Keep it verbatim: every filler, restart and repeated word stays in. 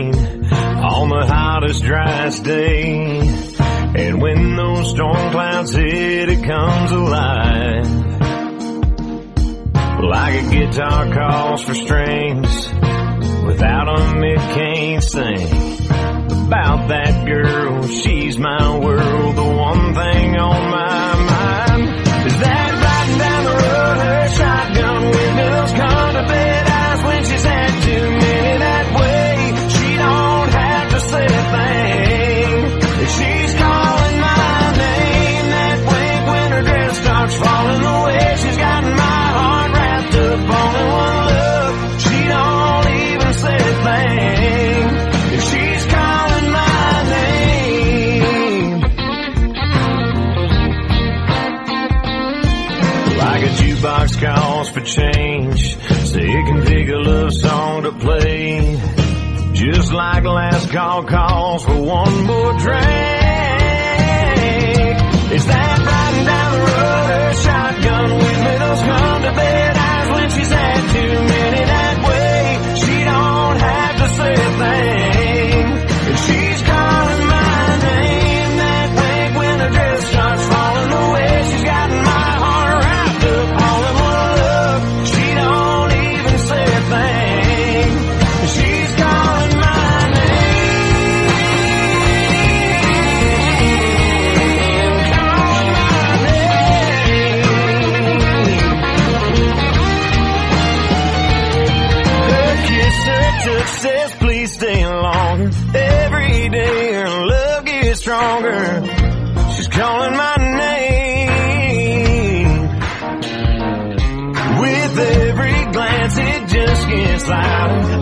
rain on the hottest, driest day. And when those storm clouds hit, it comes alive. Like a guitar calls for strings, without 'em it can't sing. About that girl, she's my world. The one thing on my mind is that riding down the road, her shotgun windows come to bed eyes when she's had too many that way. She don't have to say a thing. She's calling my name, that wink when her dress starts falling away. She's got my heart wrapped up all in one look. She don't even say a thing. She's calling my name. Like a jukebox calls for change, so it can pick a love song to play. Just like last call calls for one more drink. It's that riding down the road, her shotgun windows come to bed eyes when she's had too many that way. She don't have to say a thing. She's calling my name, that wink when her dress starts falling away. She's got my heart wrapped up all in one look. She don't even say a thing. She's calling my name, calling my name. Her kiss, her touch says please stay longer. Every day her love gets stronger. She's calling my name. With every glance it just gets louder.